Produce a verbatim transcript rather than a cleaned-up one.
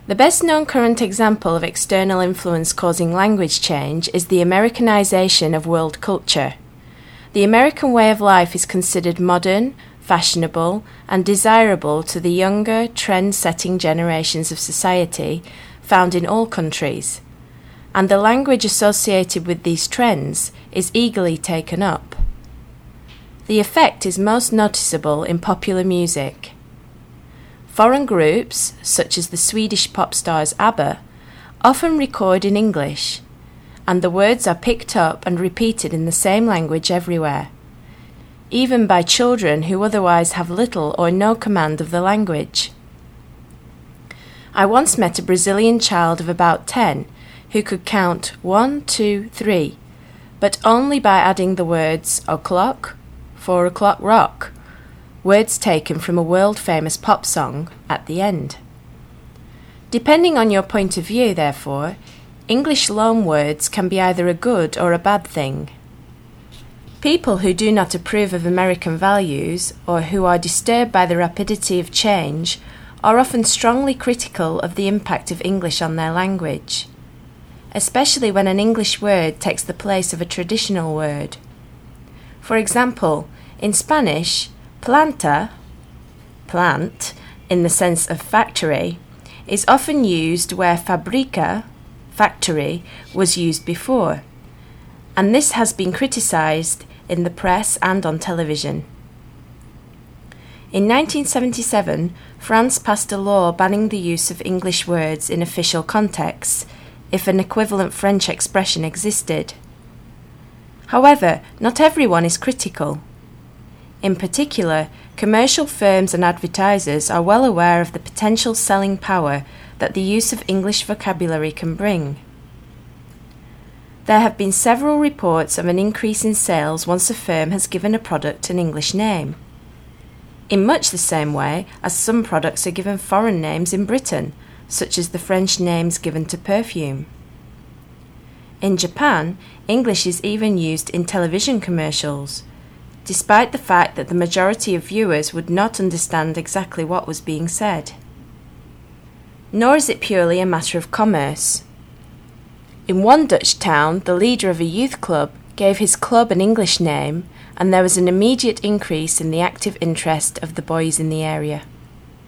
The best-known current example of external influence causing language change is the Americanization of world culture. The American way of life is considered modern, fashionable, and desirable to the younger, trend-setting generations of society found in all countries, and the language associated with these trends is eagerly taken up. The effect is most noticeable in popular music. Foreign groups, such as the Swedish pop stars ABBA, often record in English, and the words are picked up and repeated in the same language everywhere, even by children who otherwise have little or no command of the language. I once met a Brazilian child of about ten who could count one, two, three, but only by adding the words o'clock, four o'clock rock, words taken from a world-famous pop song, at the end. Depending on your point of view, therefore, English loanwords can be either a good or a bad thing. People who do not approve of American values, or who are disturbed by the rapidity of change, are often strongly critical of the impact of English on their language, especially when an English word takes the place of a traditional word. For example, in Spanish, planta, plant, in the sense of factory, is often used where fabrica, factory, was used before, and this has been criticized in the press and on television. In nineteen seventy-seven, France passed a law banning the use of English words in official contexts, if an equivalent French expression existed. However, not everyone is critical. In particular, commercial firms and advertisers are well aware of the potential selling power that the use of English vocabulary can bring. There have been several reports of an increase in sales once a firm has given a product an English name, in much the same way as some products are given foreign names in Britain, such as the French names given to perfume. In Japan, English is even used in television commercials, despite the fact that the majority of viewers would not understand exactly what was being said. Nor is it purely a matter of commerce. In one Dutch town, the leader of a youth club gave his club an English name, and there was an immediate increase in the active interest of the boys in the area.